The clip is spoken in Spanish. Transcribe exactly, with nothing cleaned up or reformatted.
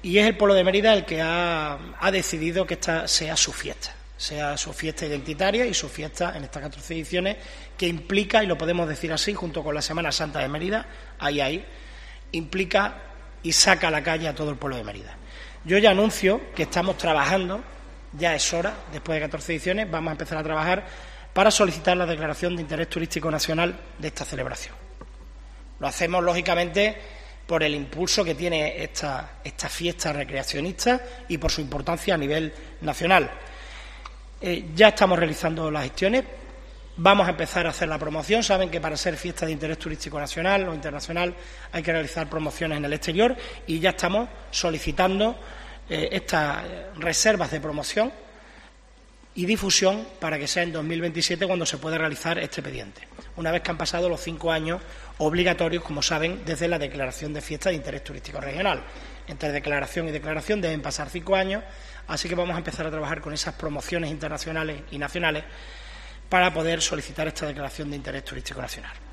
y es el pueblo de Mérida el que ha, ha decidido que esta sea su fiesta, sea su fiesta identitaria y su fiesta en estas catorce ediciones, que implica, y lo podemos decir así, junto con la Semana Santa de Mérida, ahí, ahí, implica y saca a la calle a todo el pueblo de Mérida. Yo ya anuncio que estamos trabajando, ya es hora, después de catorce ediciones, vamos a empezar a trabajar para solicitar la declaración de interés turístico nacional de esta celebración. Lo hacemos, lógicamente, por el impulso que tiene esta, esta fiesta recreacionista y por su importancia a nivel nacional. Eh, ya estamos realizando las gestiones, vamos a empezar a hacer la promoción. Saben que para ser fiesta de interés turístico nacional o internacional hay que realizar promociones en el exterior y ya estamos solicitando eh, estas reservas de promoción y difusión para que sea en dos mil veintisiete cuando se pueda realizar este expediente, una vez que han pasado los cinco años obligatorios, como saben, desde la declaración de fiesta de interés turístico regional. Entre declaración y declaración deben pasar cinco años, así que vamos a empezar a trabajar con esas promociones internacionales y nacionales para poder solicitar esta declaración de interés turístico nacional.